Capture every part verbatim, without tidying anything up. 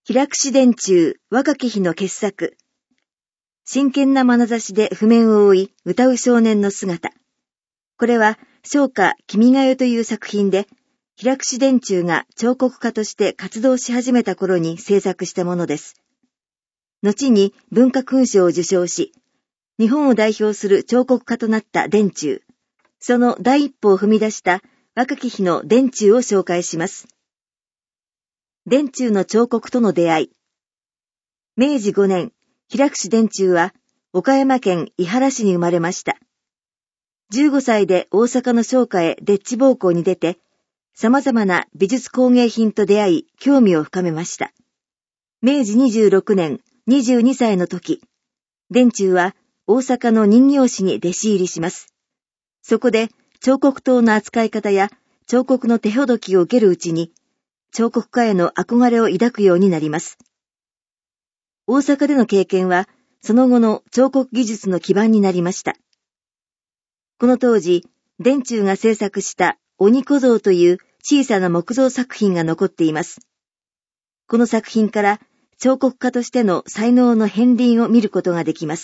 平櫛伝中若き日の傑作。真剣な眼差しで譜面を追い歌う少年の姿。これは唱歌君が代という作品で、平櫛伝中が彫刻家として活動し始めた頃に制作したものです。後に文化勲章を受章し、日本を代表する彫刻家となった伝中。その第一歩を踏み出した若き日の伝中を紹介します。伝中の彫刻との出会い。めいじごねん、平櫛伝中は岡山県井原市に生まれました。じゅうごさいで大阪の商家へでっち奉公に出て、様々な美術工芸品と出会い、興味を深めました。めいじにじゅうろくねん、にじゅうにさいの時、伝中は大阪の人形師に弟子入りします。そこで彫刻刀の扱い方や彫刻の手ほどきを受けるうちに、彫刻家への憧れを抱くようになります。大阪での経験は、その後の彫刻技術の基盤になりました。この当時、伝中が制作した鬼小僧という小さな木造作品が残っています。この作品から彫刻家としての才能の片鱗を見ることができます。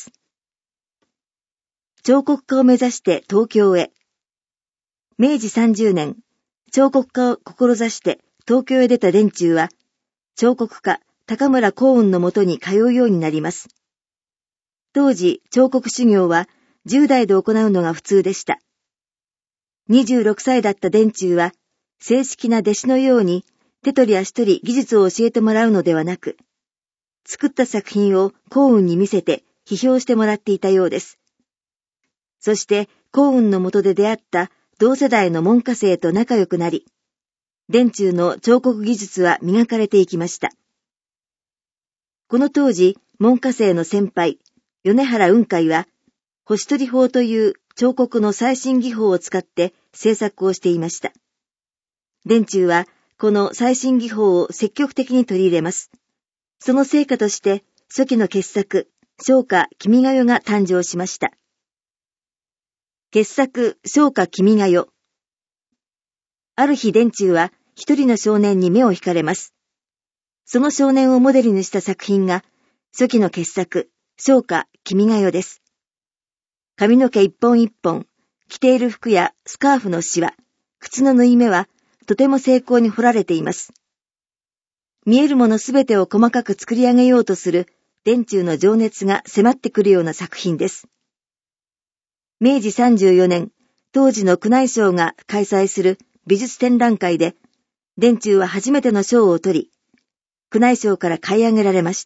彫刻家を目指して東京へ。めいじさんじゅうねん、彫刻家を志して東京へ出た伝中は、彫刻家高村光雲のもとに通うようになります。当時、彫刻修行はじゅうだいで行うのが普通でした。にじゅうろくさいだった伝中は、正式な弟子のように手取り足取り技術を教えてもらうのではなく、作った作品を光雲に見せて批評してもらっていたようです。そして光雲の下で出会った同世代の門下生と仲良くなり、伝中の彫刻技術は磨かれていきました。この当時、門下生の先輩、米原雲海は、星取り法という彫刻の最新技法を使って制作をしていました。伝中は、この最新技法を積極的に取り入れます。その成果として、初期の傑作、唱歌君が代が誕生しました。傑作、唱歌君が代。ある日伝中は、一人の少年に目を惹かれます。その少年をモデルにした作品が、初期の傑作、唱歌君が代です。髪の毛一本一本、着ている服やスカーフのシワ、靴の縫い目は、とても精巧に彫られています。見えるものすべてを細かく作り上げようとする、伝中の情熱が迫ってくるような作品です。めいじさんじゅうよねん、当時の宮内省が開催する美術展覧会で、伝中は初めての賞を取り、宮内省から買い上げられました。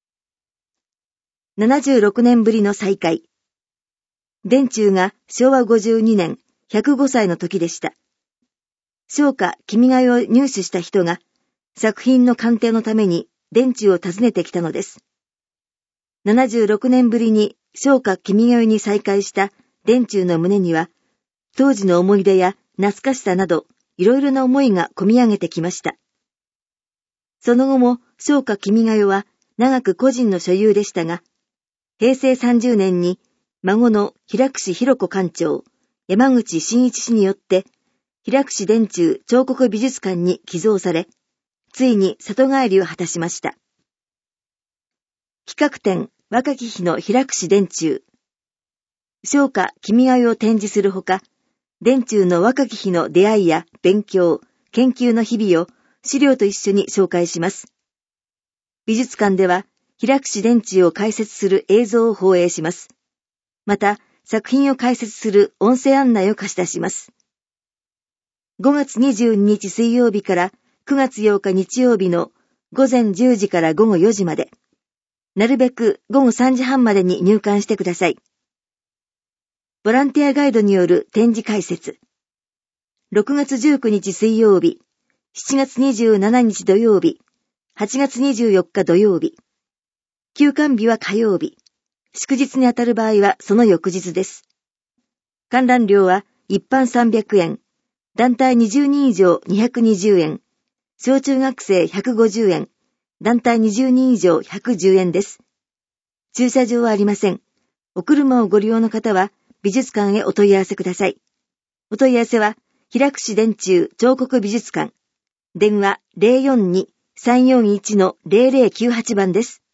ななじゅうろくねんぶりの再会。伝中がしょうわごじゅうにねん、ひゃくごさいの時でした。唱歌君が代を入手した人が、作品の鑑定のために伝中を訪ねてきたのです。ななじゅうろくねんぶりに唱歌君が代に再会した伝中の胸には、当時の思い出や懐かしさなど、いろいろな思いが込み上げてきました。その後も、唱歌君が代は長く個人の所有でしたが、へいせいさんじゅうねんに孫の平櫛弘子館長、山口真一氏によって、平櫛伝中彫刻美術館に寄贈され、ついに里帰りを果たしました。企画展、若き日の平櫛伝中。唱歌君が代を展示するほか、伝中の若き日の出会いや勉強、研究の日々を資料と一緒に紹介します。美術館では、平櫛伝中を解説する映像を放映します。また、作品を解説する音声案内を貸し出します。ごがつにじゅうににち水曜日からくがつようか日曜日のごぜんじゅうじからごごよじまで、なるべくごごさんじはんまでに入館してください。ボランティアガイドによる展示解説。ろくがつじゅうくにち水曜日、しちがつにじゅうしちにち土曜日、はちがつにじゅうよっか土曜日。休館日は火曜日。祝日にあたる場合はその翌日です。観覧料は一般さんびゃくえん、団体にじゅうにん以上にひゃくにじゅうえん、小中学生ひゃくごじゅうえん、団体にじゅうにん以上ひゃくじゅうえんです。駐車場はありません。お車をご利用の方は、美術館へお問い合わせください。お問い合わせは、平櫛伝中彫刻美術館。電話 ゼロよんにさんよんいちのゼロゼロきゅうはち 番です。